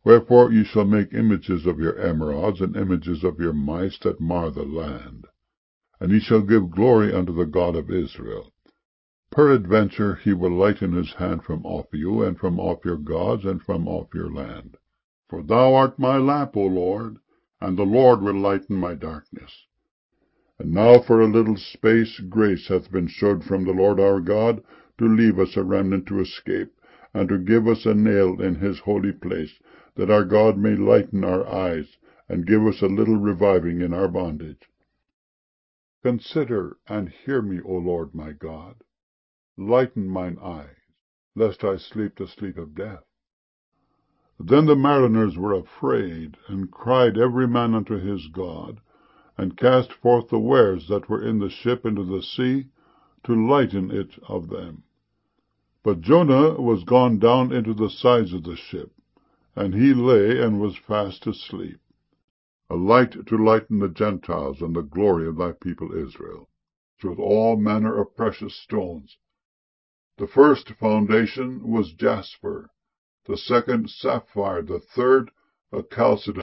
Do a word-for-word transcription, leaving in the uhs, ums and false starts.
Wherefore ye shall make images of your emerods, and images of your mice that mar the land. And ye shall give glory unto the God of Israel. Peradventure he will lighten his hand from off you, and from off your gods, and from off your land. For thou art my lamp, O Lord, and the Lord will lighten my darkness. And now for a little space grace hath been shewed from the Lord our God, to leave us a remnant to escape, and to give us a nail in his holy place, that our God may lighten our eyes, and give us a little reviving in our bondage. Consider and hear me, O Lord my God. Lighten mine eyes, lest I sleep the sleep of death. Then the mariners were afraid, and cried every man unto his God, and cast forth the wares that were in the ship into the sea, to lighten it of them. But Jonah was gone down into the sides of the ship, and he lay and was fast asleep. A light to lighten the Gentiles, and the glory of thy people Israel, with all manner of precious stones. The first foundation was jasper, the second sapphire, the third a chalcedony,